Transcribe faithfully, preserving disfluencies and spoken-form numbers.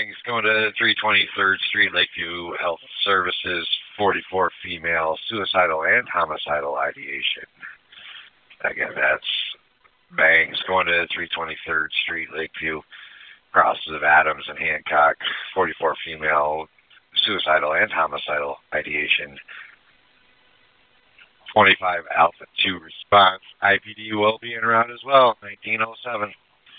Bangs going to three twenty-third Street, Lakeview Health Services, forty-four female, suicidal and homicidal ideation. Again, that's Bangs going to three twenty-third Street, Lakeview, crosses of Adams and Hancock, forty-four female, suicidal and homicidal ideation. twenty-five Alpha two response. I P D will be en route as well, nineteen oh seven.